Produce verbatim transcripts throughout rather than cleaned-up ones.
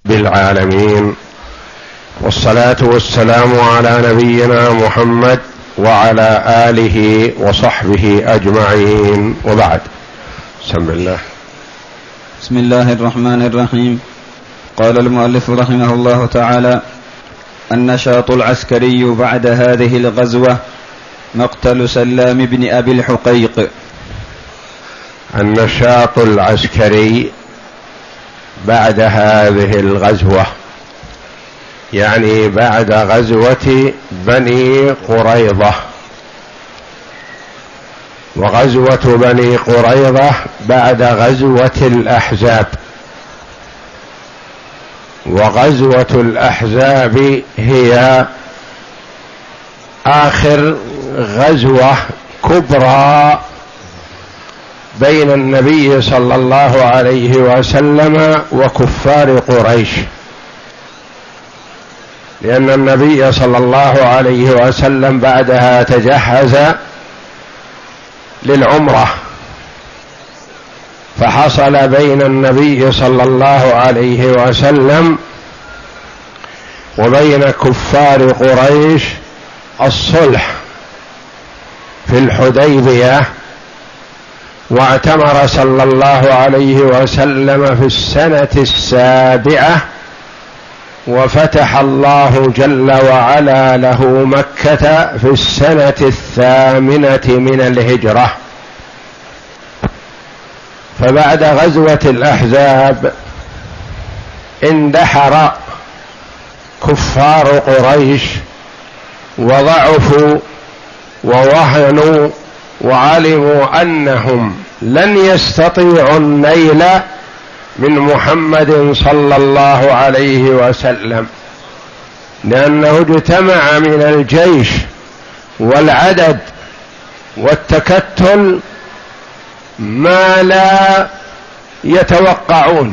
بالعالمين، والصلاة والسلام على نبينا محمد وعلى آله وصحبه أجمعين، وبعد. بسم الله. بسم الله الرحمن الرحيم. قال المؤلف رحمه الله تعالى: النشاط العسكري بعد هذه الغزوة مقتل سلام بن أبي الحقيق. النشاط العسكري بعد هذه الغزوة يعني بعد غزوة بني قريظة، وغزوة بني قريظة بعد غزوة الأحزاب، وغزوة الأحزاب هي آخر غزوة كبرى بين النبي صلى الله عليه وسلم وكفار قريش، لأن النبي صلى الله عليه وسلم بعدها تجهز للعمرة، فحصل بين النبي صلى الله عليه وسلم وبين كفار قريش الصلح في الحديبية، واعتمر صلى الله عليه وسلم في السنة السابعة، وفتح الله جل وعلا له مكة في السنة الثامنة من الهجرة. فبعد غزوة الأحزاب اندحر كفار قريش وضعفوا ووهنوا، وعلموا أنهم لن يستطيعوا النيل من محمد صلى الله عليه وسلم، لأنه اجتمع من الجيش والعدد والتكتل ما لا يتوقعون،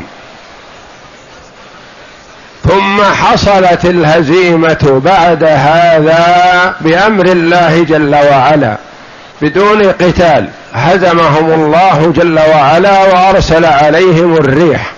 ثم حصلت الهزيمة بعد هذا بأمر الله جل وعلا بدون قتال، هزمهم الله جل وعلا وأرسل عليهم الريح،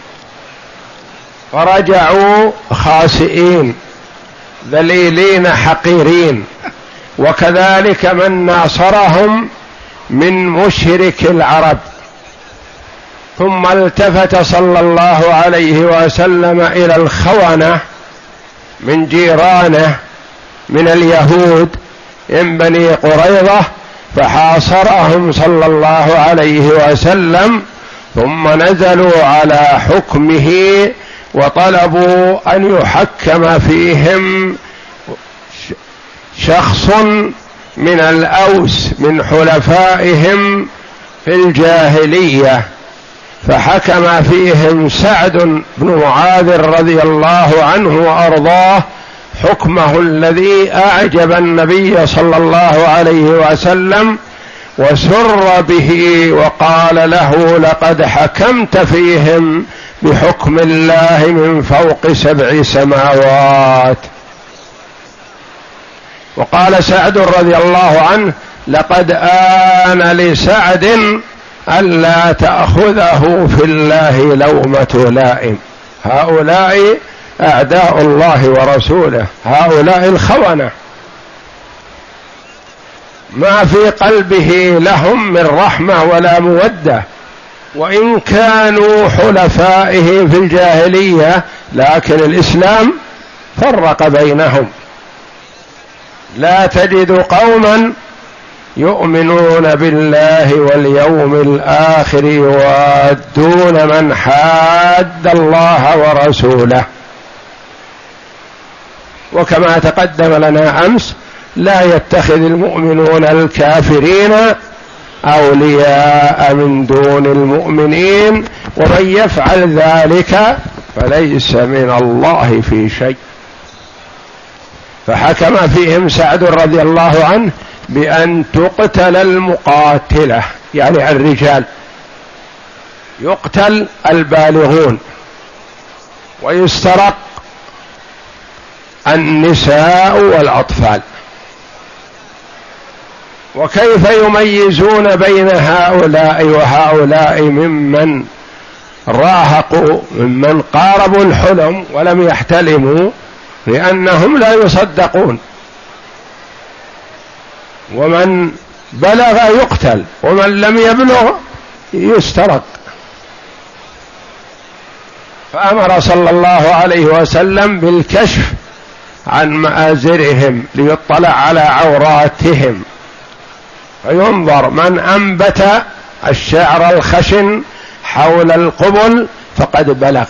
فرجعوا خاسئين ذليلين حقيرين. وكذلك من ناصرهم من مشرك العرب. ثم التفت صلى الله عليه وسلم إلى الخونة من جيرانه من اليهود من بني قريظة، فحاصرهم صلى الله عليه وسلم، ثم نزلوا على حكمه وطلبوا أن يحكم فيهم شخص من الأوس من حلفائهم في الجاهلية، فحكم فيهم سعد بن معاذ رضي الله عنه وأرضاه حكمه الذي أعجب النبي صلى الله عليه وسلم، وسر به وقال له: لقد حكمت فيهم بحكم الله من فوق سبع سماوات. وقال سعد رضي الله عنه: لقد آن لسعد ألا تأخذه في الله لومة لائم. هؤلاء أعداء الله ورسوله، هؤلاء الخونة ما في قلبه لهم من رحمة ولا مودة، وإن كانوا حلفائه في الجاهلية، لكن الإسلام فرق بينهم. لا تجد قوما يؤمنون بالله واليوم الآخر يوادون من حاد الله ورسوله. وكما تقدم لنا أمس: لا يتخذ المؤمنون الكافرين أولياء من دون المؤمنين، ومن يفعل ذلك فليس من الله في شيء. فحكم فيهم سعد رضي الله عنه بأن تقتل المقاتلة، يعني الرجال، يقتل البالغون، ويسترق النساء والأطفال. وكيف يميزون بين هؤلاء وهؤلاء ممن راهقوا ممن قاربوا الحلم ولم يحتلموا لأنهم لا يصدقون، ومن بلغ يقتل ومن لم يبلغ يسترق. فأمر صلى الله عليه وسلم بالكشف عن مآزرهم ليطلع على عوراتهم، فينظر من أنبت الشعر الخشن حول القبل فقد بلغ،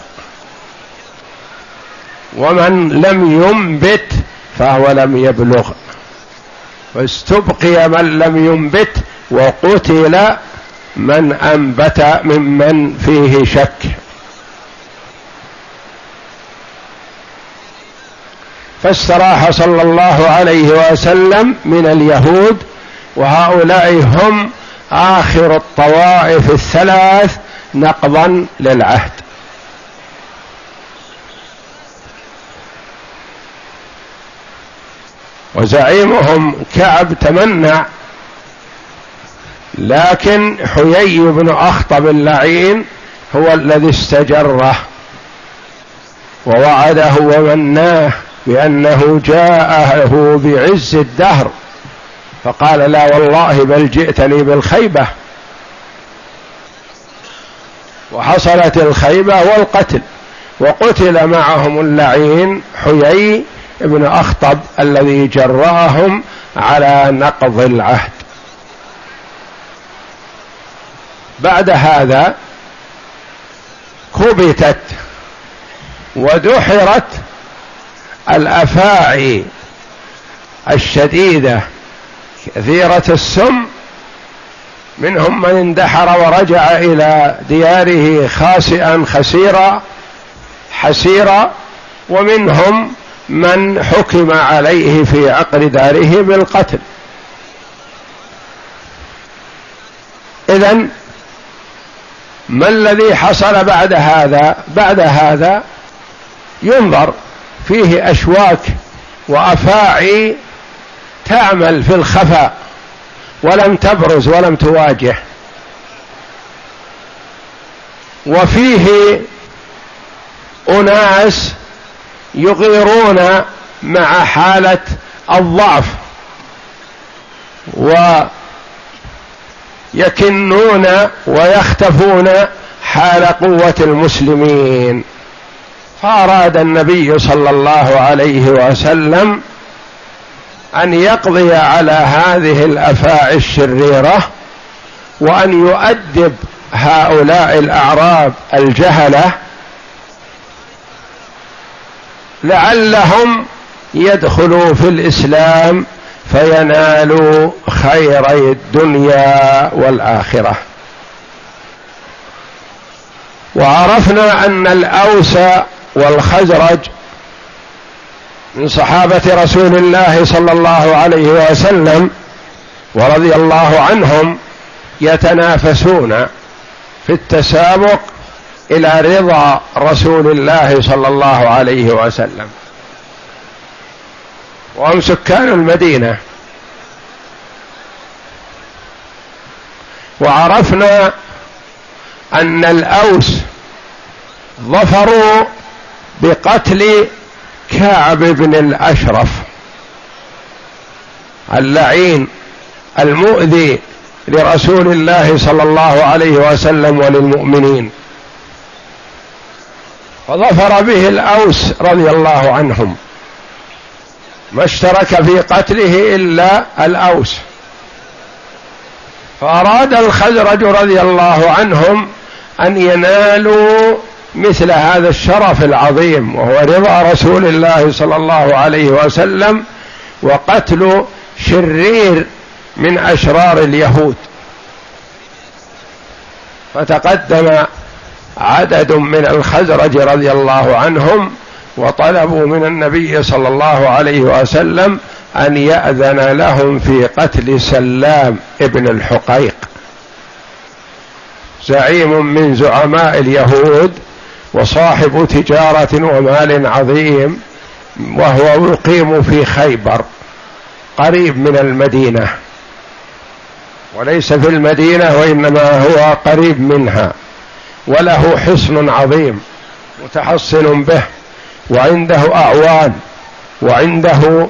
ومن لم ينبت فهو لم يبلغ، فاستبقي من لم ينبت وقتل من أنبت ممن فيه شك. فاستراح صلى الله عليه وسلم من اليهود، وهؤلاء هم آخر الطوائف الثلاث نقضا للعهد. وزعيمهم كعب تمنع، لكن حيي بن أخطب اللعين هو الذي استجره ووعده ومناه بأنه جاءه بعز الدهر، فقال لا والله بل جئتني بالخيبة، وحصلت الخيبة والقتل، وقتل معهم اللعين حيي ابن أخطب الذي جرأهم على نقض العهد. بعد هذا كبتت ودحرت الأفاعي الشديدة كثيرة السم، منهم من اندحر ورجع إلى دياره خاسئا خسيرا حسيرا، ومنهم من حكم عليه في عقر داره بالقتل. إذن ما الذي حصل بعد هذا؟ بعد هذا ينظر فيه أشواك وأفاعي تعمل في الخفاء ولم تبرز ولم تواجه، وفيه أناس يغيرون مع حالة الضعف ويكنون ويختفون حال قوة المسلمين. فأراد النبي صلى الله عليه وسلم أن يقضي على هذه الأفاعي الشريرة، وأن يؤدب هؤلاء الأعراب الجهلة لعلهم يدخلوا في الإسلام فينالوا خيري الدنيا والآخرة. وعرفنا أن الأوس والخزرج من صحابة رسول الله صلى الله عليه وسلم ورضي الله عنهم يتنافسون في التسابق إلى رضا رسول الله صلى الله عليه وسلم، وهم سكان المدينة. وعرفنا أن الأوس ظفروا بقتل كعب بن الأشرف اللعين المؤذي لرسول الله صلى الله عليه وسلم وللمؤمنين، فظفر به الأوس رضي الله عنهم، ما اشترك في قتله إلا الأوس. فأراد الخزرج رضي الله عنهم أن ينالوا مثل هذا الشرف العظيم، وهو رضا رسول الله صلى الله عليه وسلم وقتل شرير من أشرار اليهود. فتقدم عدد من الخزرج رضي الله عنهم وطلبوا من النبي صلى الله عليه وسلم أن يأذن لهم في قتل سلام ابن الحقيق، زعيم من زعماء اليهود وصاحب تجارة ومال عظيم، وهو يقيم في خيبر قريب من المدينة، وليس في المدينة وإنما هو قريب منها، وله حصن عظيم متحصن به، وعنده أعوان، وعنده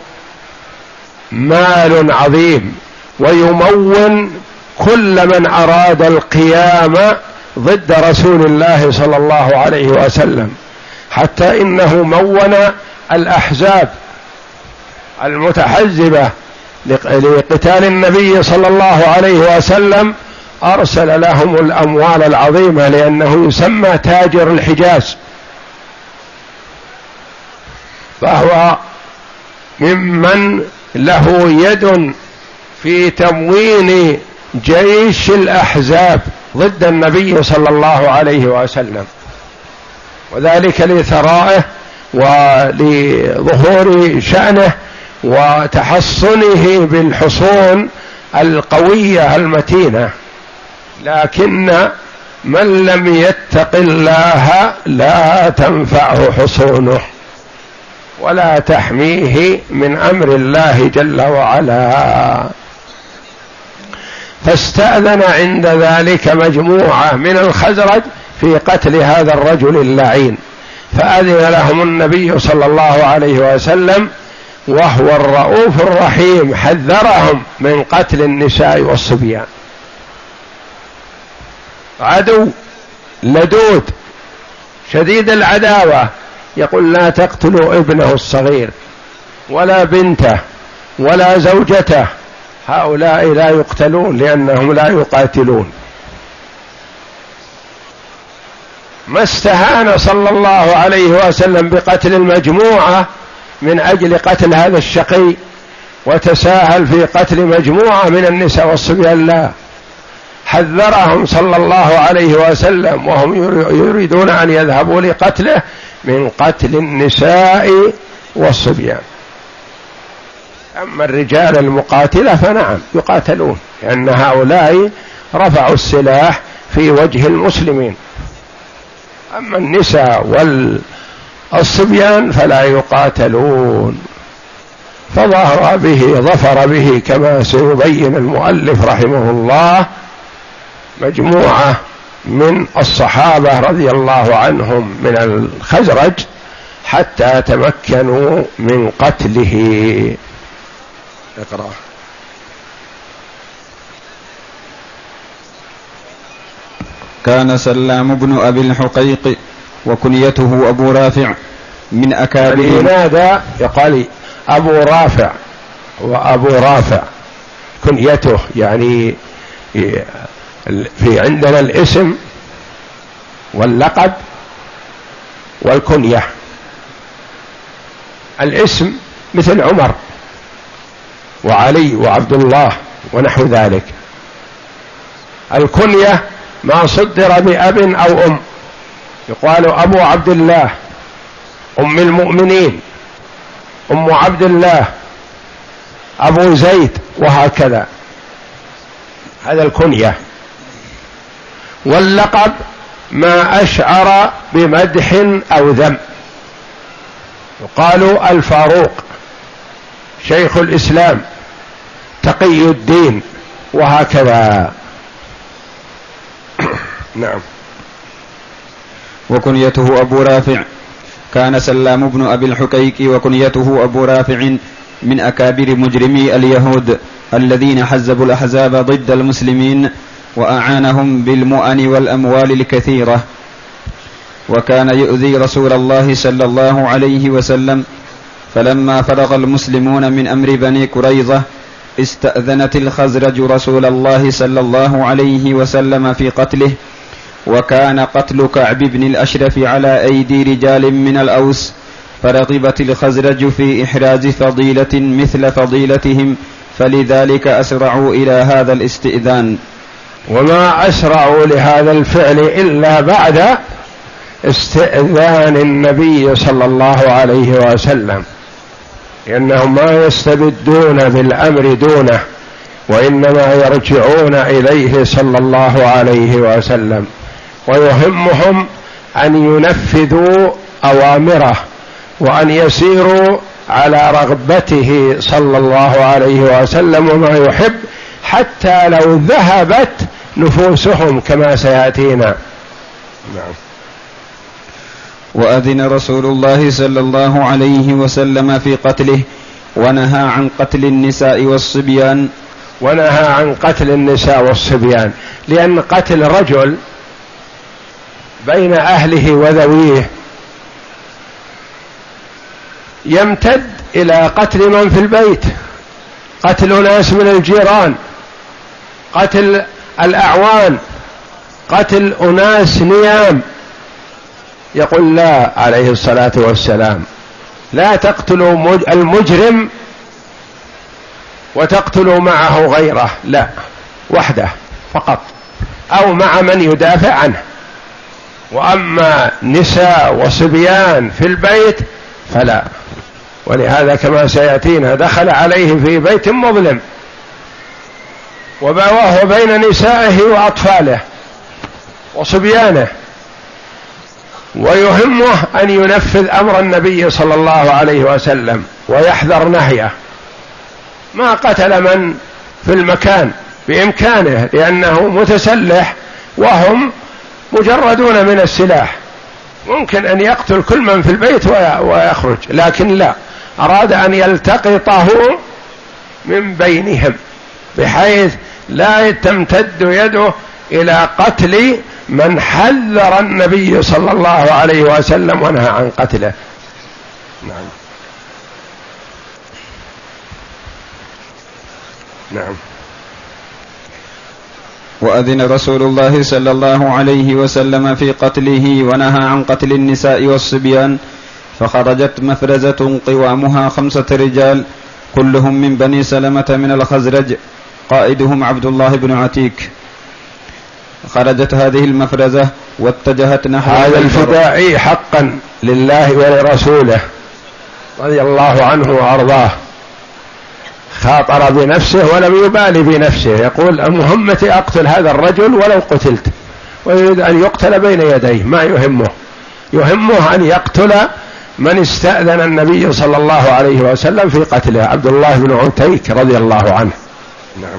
مال عظيم، ويمون كل من أراد القيام ضد رسول الله صلى الله عليه وسلم، حتى إنه مون الأحزاب المتحزبة لقتال النبي صلى الله عليه وسلم، أرسل لهم الأموال العظيمة، لأنه يسمى تاجر الحجاز، فهو ممن له يد في تموين جيش الأحزاب ضد النبي صلى الله عليه وسلم، وذلك لثرائه ولظهور شأنه وتحصنه بالحصون القوية المتينة. لكن من لم يتق الله لا تنفعه حصونه ولا تحميه من أمر الله جل وعلا. فاستأذن عند ذلك مجموعة من الخزرج في قتل هذا الرجل اللعين، فأذن لهم النبي صلى الله عليه وسلم وهو الرؤوف الرحيم، حذرهم من قتل النساء والصبيان. عدو لدود شديد العداوة يقول لا تقتلوا ابنه الصغير ولا بنته ولا زوجته، هؤلاء لا يقتلون لأنهم لا يقاتلون. ما استهان صلى الله عليه وسلم بقتل المجموعة من أجل قتل هذا الشقي، وتساهل في قتل مجموعة من النساء والصبيان، لا، حذرهم صلى الله عليه وسلم وهم يريدون أن يذهبوا لقتله من قتل النساء والصبيان. أما الرجال المقاتلة فنعم يقاتلون، لأن هؤلاء رفعوا السلاح في وجه المسلمين. أما النساء والصبيان فلا يقاتلون. فظهر به ظفر به كما سيبين المؤلف رحمه الله مجموعة من الصحابة رضي الله عنهم من الخزرج حتى تمكنوا من قتله. اقرأ. كان سلام بن أبي الحقيق وكنيته أبو رافع من أكابر. لماذا يقال أبو رافع وأبو رافع؟ كنيته يعني في عندنا الاسم واللقب والكنية. الاسم مثل عمر وعلي وعبد الله ونحو ذلك. الكنية ما صدر بأب أو أم، يقال أبو عبد الله، أم المؤمنين، أم عبد الله، أبو زيد، وهكذا، هذا الكنية. واللقب ما أشعر بمدح أو ذم، يقال الفاروق، شيخ الإسلام، تقي الدين، وهكذا. نعم. وكنيته أبو رافع. كان سلام بن أبي الحقيق وكنيته أبو رافع من أكابر مجرمي اليهود الذين حزبوا الأحزاب ضد المسلمين وأعانهم بالمؤن والأموال الكثيرة، وكان يؤذي رسول الله صلى الله عليه وسلم. فلما فرغ المسلمون من أمر بني قريظة استأذنت الخزرج رسول الله صلى الله عليه وسلم في قتله، وكان قتل كعب بن الأشرف على أيدي رجال من الأوس، فرغبت الخزرج في إحراز فضيلة مثل فضيلتهم، فلذلك أسرعوا إلى هذا الاستئذان. وما أسرعوا لهذا الفعل إلا بعد استئذان النبي صلى الله عليه وسلم، لأنهم ما يستبدون بالأمر دونه، وإنما يرجعون إليه صلى الله عليه وسلم، ويهمهم أن ينفذوا أوامره وأن يسيروا على رغبته صلى الله عليه وسلم وما يحب، حتى لو ذهبت نفوسهم كما سيأتينا. نعم. وأذن رسول الله صلى الله عليه وسلم في قتله، ونهى عن قتل النساء والصبيان. ونهى عن قتل النساء والصبيان، لأن قتل رجل بين أهله وذويه يمتد إلى قتل من في البيت، قتل ناس من الجيران، قتل الأعوان، قتل أناس نيام. يقول لا عليه الصلاة والسلام: لا تقتلوا المجرم وتقتلوا معه غيره، لا، وحده فقط أو مع من يدافع عنه. وأما نساء وصبيان في البيت فلا. ولهذا كما سيأتينا دخل عليه في بيت مظلم وبواه بين نسائه وأطفاله وصبيانه، ويهمه أن ينفذ أمر النبي صلى الله عليه وسلم ويحذر نهيه. ما قتل من في المكان بإمكانه لأنه متسلح وهم مجردون من السلاح، ممكن أن يقتل كل من في البيت ويخرج، لكن لا، أراد أن يلتقطه من بينهم بحيث لا تمتد يده إلى قتل من حذر النبي صلى الله عليه وسلم ونهى عن قتله. نعم. نعم. وأذن رسول الله صلى الله عليه وسلم في قتله، ونهى عن قتل النساء والصبيان، فخرجت مفرزة قوامها خمسة رجال كلهم من بني سلمة من الخزرج، قائدهم عبد الله بن عتيك. خرجت هذه المفرزة واتجهت نحو هذا الفدائي حقا لله ولرسوله رضي الله عنه وأرضاه، خاطر بنفسه ولم يبالي بنفسه، يقول مهمتي أقتل هذا الرجل ولو قتلت، ويريد أن يقتل بين يديه، ما يهمه، يهمه أن يقتل من استأذن النبي صلى الله عليه وسلم في قتله، عبد الله بن عتيك رضي الله عنه. نعم.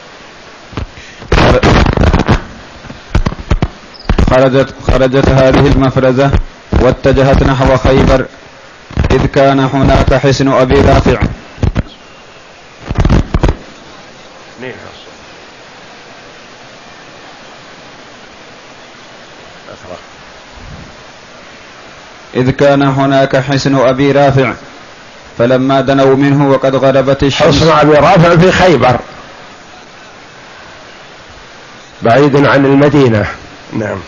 خرجت, خرجت هذه المفرزة واتجهت نحو خيبر، إذ كان هناك حصن أبي رافع. إذ كان هناك حصن أبي رافع، فلما دنوا منه وقد غربت الشمس. حصن أبي رافع في خيبر بعيد عن المدينة. نعم.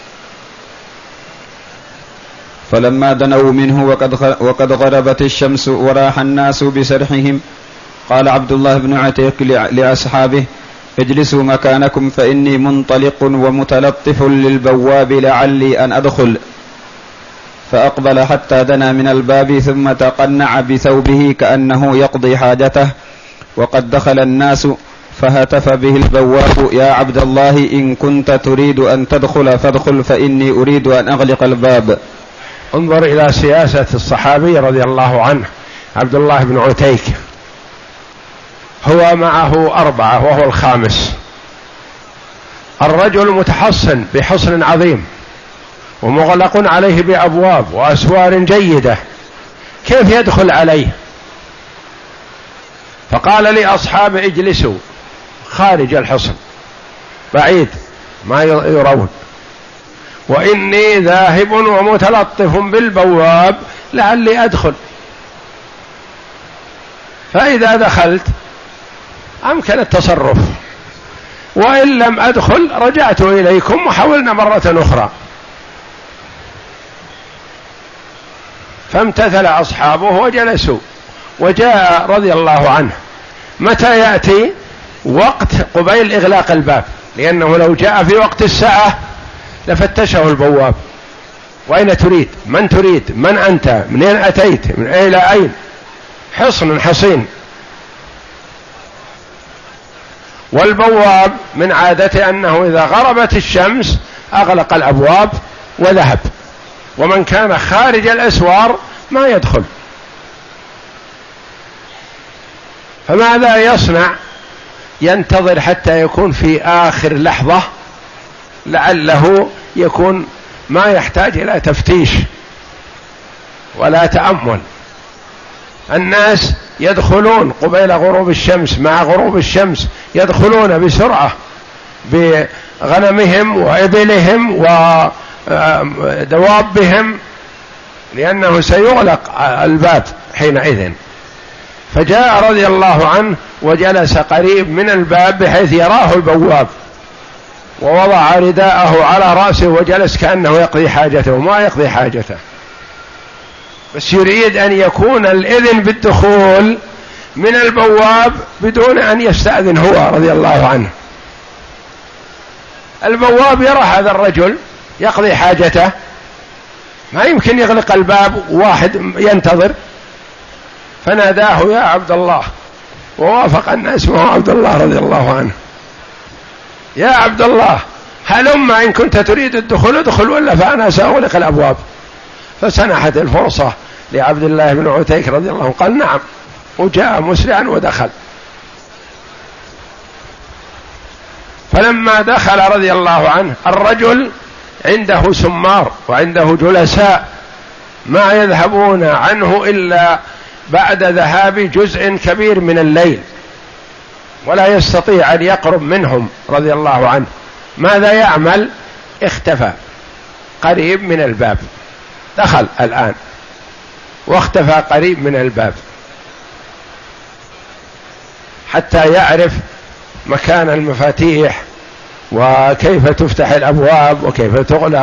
فلما دنوا منه وقد وقد غربت الشمس وراح الناس بسرحهم، قال عبد الله بن عتيق لأصحابه: اجلسوا مكانكم فإني منطلق ومتلطف للبواب لعلي أن أدخل. فأقبل حتى دنا من الباب، ثم تقنع بثوبه كأنه يقضي حاجته، وقد دخل الناس، فهتف به البواب: يا عبد الله، إن كنت تريد أن تدخل فادخل، فإني أريد أن أغلق الباب. انظر إلى سياسة الصحابي رضي الله عنه عبد الله بن عتيك، هو معه أربعة وهو الخامس، الرجل متحصن بحصن عظيم ومغلق عليه بأبواب وأسوار جيدة، كيف يدخل عليه؟ فقال لأصحابه: اجلسوا خارج الحصن بعيد ما يرون، وإني ذاهب ومتلطف بالبواب لعلي أدخل، فإذا دخلت أمكن التصرف، وإن لم أدخل رجعت إليكم وحولنا مرة أخرى. فامتثل أصحابه وجلسوا، وجاء رضي الله عنه متى يأتي وقت قبيل إغلاق الباب، لأنه لو جاء في وقت الساعة لفتشه البواب: وأين تريد؟ من تريد؟ من أنت؟ منين أتيت؟ من أين إلى أين؟ حصن حصين. والبواب من عادته أنه إذا غربت الشمس أغلق الأبواب وذهب، ومن كان خارج الأسوار ما يدخل. فماذا يصنع؟ ينتظر حتى يكون في آخر لحظة لعله يكون ما يحتاج إلى تفتيش ولا تأمل. الناس يدخلون قبيل غروب الشمس، مع غروب الشمس يدخلون بسرعة بغنمهم وإبلهم ودوابهم، لأنه سيغلق الباب حينئذ. فجاء رضي الله عنه وجلس قريب من الباب بحيث يراه البواب، ووضع رداءه على رأسه وجلس كأنه يقضي حاجته، ما يقضي حاجته بس يريد أن يكون الإذن بالدخول من البواب بدون أن يستأذن هو رضي الله عنه. البواب يرى هذا الرجل يقضي حاجته، ما يمكن يغلق الباب واحد ينتظر، فناداه يا عبد الله، ووافق أن اسمه عبد الله رضي الله عنه. يا عبد الله هلم إن كنت تريد الدخول ادخل، ولا فأنا سأغلق الأبواب. فسنحت الفرصة لعبد الله بن عتيك رضي الله عنه، قال نعم، وجاء مسرعا ودخل. فلما دخل رضي الله عنه الرجل عنده سمار وعنده جلساء ما يذهبون عنه إلا بعد ذهاب جزء كبير من الليل، ولا يستطيع أن يقرب منهم رضي الله عنه. ماذا يعمل؟ اختفى قريب من الباب، دخل الآن واختفى قريب من الباب حتى يعرف مكان المفاتيح وكيف تفتح الأبواب وكيف تغلق.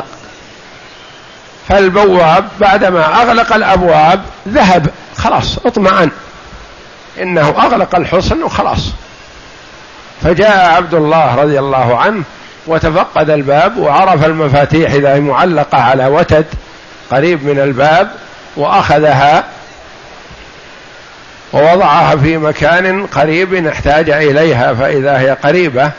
فالبواب بعدما أغلق الأبواب ذهب، خلاص اطمأن إنه أغلق الحصن وخلاص. فجاء عبد الله رضي الله عنه وتفقد الباب وعرف المفاتيح إذا معلقة على وتد قريب من الباب، وأخذها ووضعها في مكان قريب احتاج إليها فإذا هي قريبة،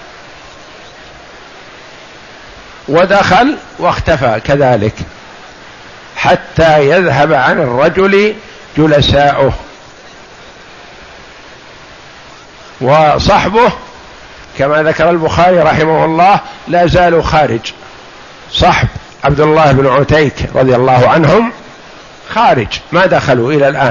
ودخل واختفى كذلك حتى يذهب عن الرجل جلساؤه. وصحبه كما ذكر البخاري رحمه الله لا زالوا خارج، صحب عبد الله بن عتيك رضي الله عنهم خارج ما دخلوا إلى الآن.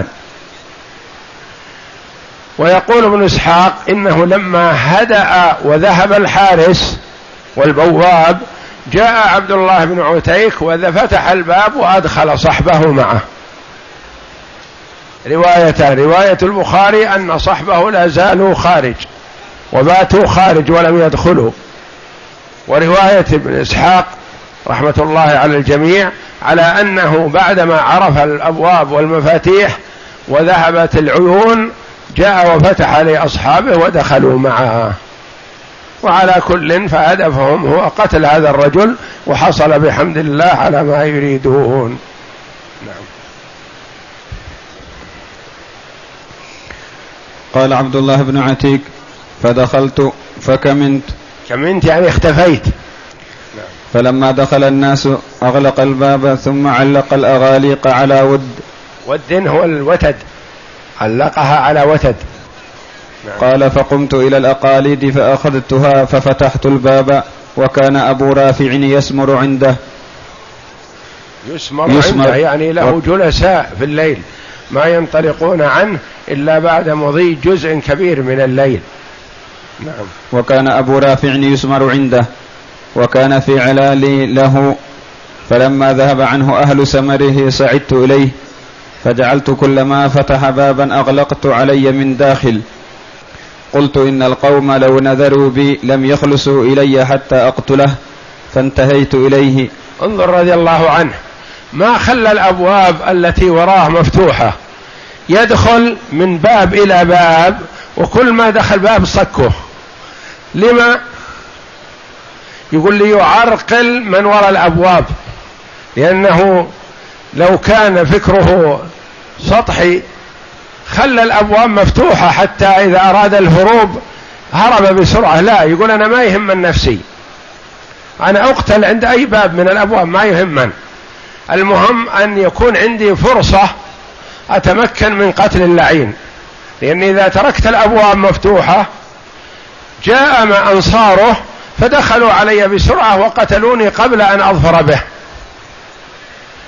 ويقول ابن إسحاق إنه لما هدأ وذهب الحارس والبواب جاء عبد الله بن عتيك وفتح الباب وأدخل صحبه معه. روايتان، رواية البخاري أن صحبه لا زالوا خارج وباتوا خارج ولم يدخلوا، ورواية ابن إسحاق رحمة الله على الجميع على أنه بعدما عرف الأبواب والمفاتيح وذهبت العيون جاء وفتح لأصحابه ودخلوا معه. وعلى كل فهدفهم هو قتل هذا الرجل، وحصل بحمد الله على ما يريدون. نعم. قال عبد الله بن عتيك فدخلت فكمنت. كمنت يعني اختفيت. فلما دخل الناس أغلق الباب ثم علق الأغاليق على ود. ود هو الوتد، علقها على وتد. نعم. قال فقمت إلى الأقاليد فأخذتها ففتحت الباب وكان أبو رافع يسمر عنده. يسمر, يسمر عنده يعني له و... جلساء في الليل ما ينطلقون عنه إلا بعد مضي جزء كبير من الليل. نعم. وكان أبو رافع يسمر عنده وكان في علال له، فلما ذهب عنه أهل سمره صعدت إليه فجعلت كلما فتح بابا أغلقت علي من داخل. قلت إن القوم لو نذروا بي لم يخلصوا إلي حتى أقتله، فانتهيت إليه. انظر رضي الله عنه ما خلى الأبواب التي وراه مفتوحة، يدخل من باب إلى باب وكل ما دخل باب صكه. لما؟ يقول لي يعرقل من وراء الأبواب، لأنه لو كان فكره سطحي خلى الأبواب مفتوحة حتى إذا أراد الهروب هرب بسرعة. لا، يقول أنا ما يهم نفسي، أنا أقتل عند أي باب من الأبواب ما يهمن، المهم أن يكون عندي فرصة أتمكن من قتل اللعين، لأن إذا تركت الأبواب مفتوحة جاء مع أنصاره فدخلوا علي بسرعة وقتلوني قبل أن أظفر به.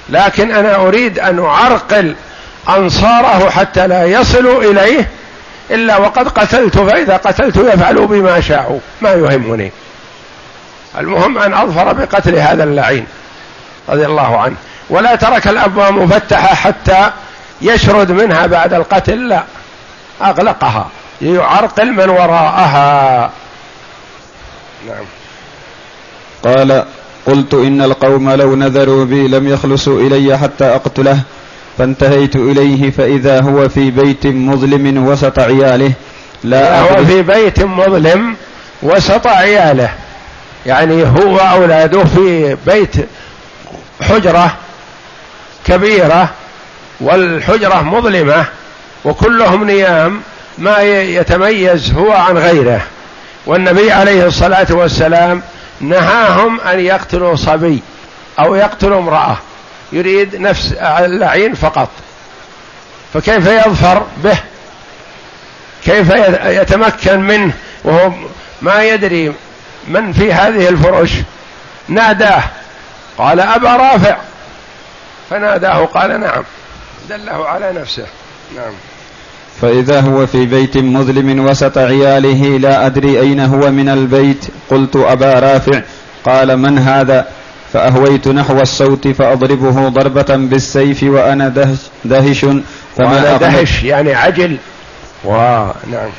لكن أنا أريد أن أعرقل أنصاره حتى لا يصلوا إليه إلا وقد قتلت، فإذا قتلت يفعلوا بما شاءوا ما يهمني، المهم أن أظفر بقتل هذا اللعين رضي الله عنه. ولا ترك الأبواب مفتحة حتى يشرد منها بعد القتل، لا، أغلقها ليعرقل من وراءها. نعم. قال: قلت إن القوم لو نذروا بي لم يخلصوا إلي حتى أقتله، فانتهيت إليه فإذا هو في بيت مظلم وسط عياله لا هو في بيت مظلم وسط عياله، يعني هو أولاده في بيت حجرة كبيرة والحجرة مظلمة وكلهم نيام، ما يتميز هو عن غيره. والنبي عليه الصلاة والسلام نهاهم أن يقتلوا صبي أو يقتلوا امرأة، يريد نفس اللعين فقط، فكيف يظفر به؟ كيف يتمكن منه وهو ما يدري من في هذه الفرش؟ ناداه قال: أبا رافع، فناداه قال: نعم، دله على نفسه. نعم. فإذا هو في بيت مظلم وسط عياله لا أدري أين هو من البيت. قلت: أبا رافع. قال: من هذا؟ فأهويت نحو الصوت فأضربه ضربة بالسيف وأنا دهش, دهش فما دهش يعني عجل. ونعم.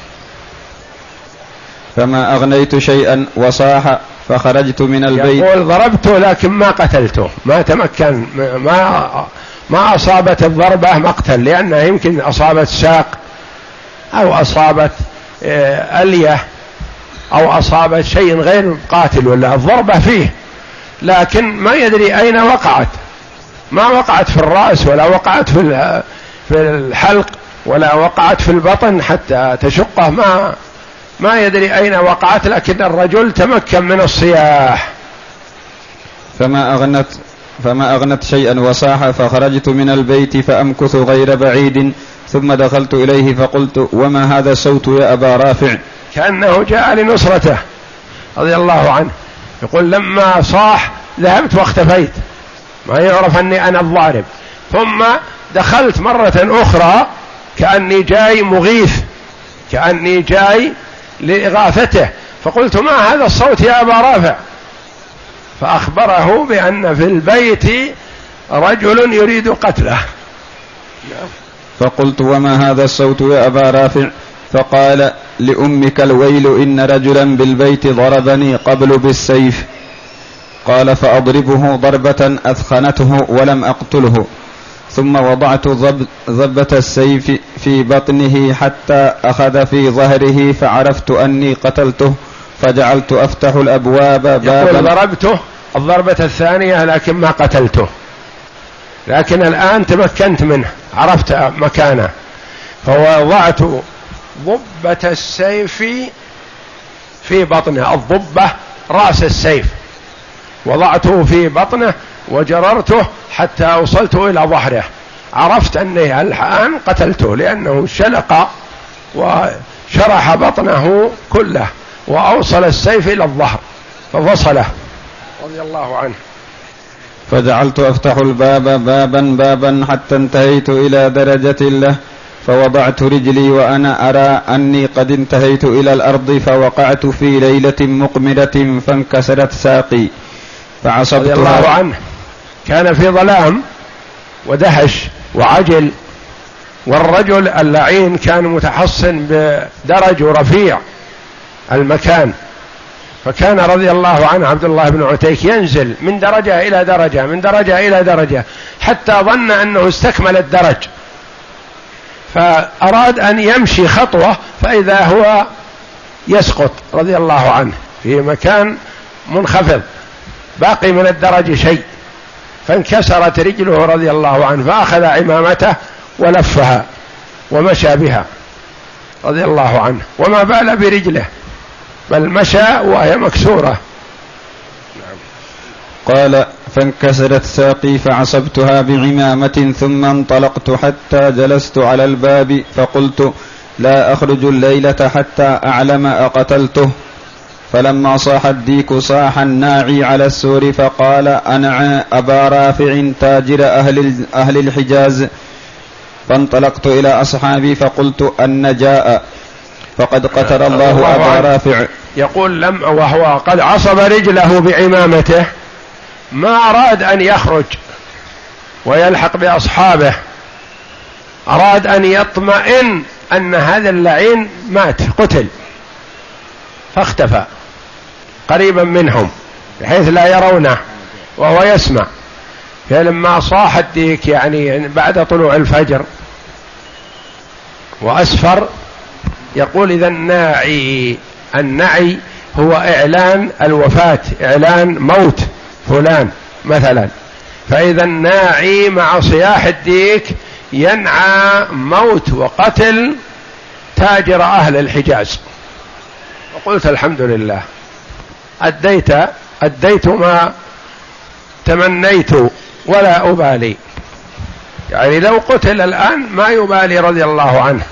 فما أغنيت شيئا وصاح فخرجت من البيت. يقول: ضربته لكن ما قتلته، ما تمكن، ما ما أصابت الضربة مقتل، لأنها يمكن أصابت ساق أو أصابت ألية أو أصابت شيء غير قاتل، ولا الضربة فيه، لكن ما يدري أين وقعت، ما وقعت في الرأس ولا وقعت في في الحلق ولا وقعت في البطن حتى تشقه، ما ما يدري أين وقعت، لكن الرجل تمكن من الصياح. فما أغنت فما أغنت شيئا وصاح فخرجت من البيت فأمكث غير بعيد، ثم دخلت إليه فقلت: وما هذا الصوت يا أبا رافع؟ كأنه جاء لنصرته رضي الله عنه، يقول: لما صاح ذهبت واختفيت، ما يعرف أني أنا الضارب، ثم دخلت مرة أخرى كأني جاي مغيث، كأني جاي لإغاثته، فقلت: ما هذا الصوت يا أبا رافع؟ فأخبره بأن في البيت رجل يريد قتله. فقلت: وما هذا الصوت يا أبا رافع؟ فقال: لأمك الويل، إن رجلا بالبيت ضربني قبل بالسيف. قال: فأضربه ضربة أثخنته ولم أقتله، ثم وضعت ضبة السيف في بطنه حتى أخذ في ظهره فعرفت أني قتلته، فجعلت أفتح الأبواب بابا. يقول: ضربته الضربة الثانية لكن ما قتلته، لكن الآن تمكنت منه، عرفت مكانه، فوضعت ضبة السيف في بطنه، الضبة رأس السيف، وضعته في بطنه وجررته حتى وصلت إلى ظهره، عرفت أني الآن قتلته، لأنه شلق وشرح بطنه كله وأوصل السيف إلى الظهر ففصله رضي الله عنه. فجعلت أفتح الباب بابا بابا حتى انتهيت إلى درجة له، فوضعت رجلي وأنا أرى أني قد انتهيت إلى الأرض، فوقعت في ليلة مقمرة فانكسرت ساقي فعصبتها. رضي الله عنه كان في ظلام ودهش وعجل، والرجل اللعين كان متحصن بدرج رفيع المكان، فكان رضي الله عنه عبد الله بن عتيك ينزل من درجة إلى درجة من درجة إلى درجة حتى ظن أنه استكمل الدرج، فأراد أن يمشي خطوة فإذا هو يسقط رضي الله عنه في مكان منخفض، باقي من الدرج شيء، فانكسرت رجله رضي الله عنه، فأخذ عمامته ولفها ومشى بها رضي الله عنه، وما بال برجله بل مشى وهي مكسورة. قال: فانكسرت ساقي فعصبتها بعمامة، ثم انطلقت حتى جلست على الباب، فقلت: لا أخرج الليلة حتى أعلم أقتلته. فلما صاح الديك صاح الناعي على السور فقال أنعى أبا رافع تاجر أهل, أهل الحجاز. فانطلقت إلى أصحابي فقلت أن جاء فقد قتل الله أبا رافع. يقول لم وهو قد عصب رجله بعمامته ما أراد أن يخرج ويلحق بأصحابه، أراد أن يطمئن أن هذا اللعين مات قتل، فاختفى قريبا منهم بحيث لا يرونه وهو يسمع. فلما صاح الديك يعني بعد طلوع الفجر وأسفر، يقول إذا الناعي، النعي هو إعلان الوفاة، إعلان موت فلان مثلا، فإذا الناعي مع صياح الديك ينعى موت وقتل تاجر أهل الحجاز. وقلت الحمد لله أديت أديت ما تمنيت ولا أبالي، يعني لو قتل الآن ما يبالي رضي الله عنه.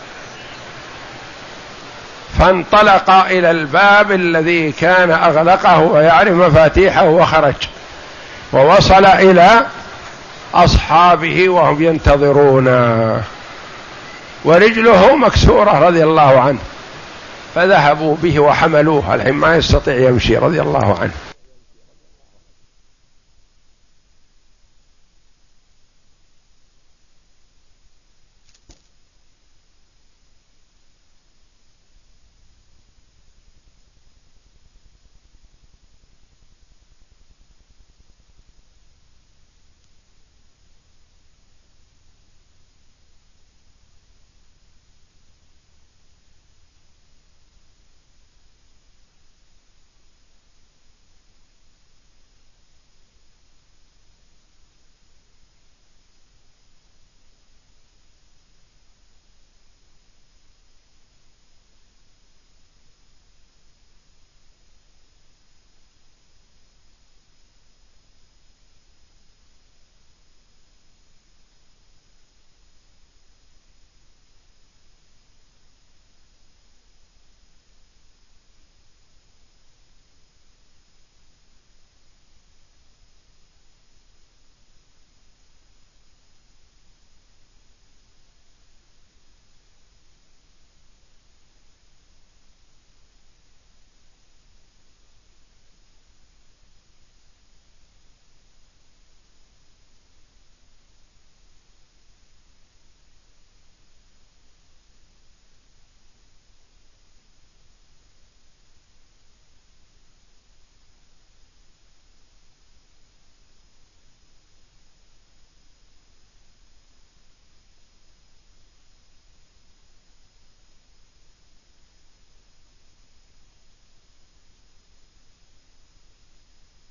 فانطلق إلى الباب الذي كان أغلقه ويعرف مفاتيحه وخرج، ووصل إلى أصحابه وهم ينتظرون ورجله مكسورة رضي الله عنه، فذهبوا به وحملوه، الحين ما يستطيع يمشي رضي الله عنه.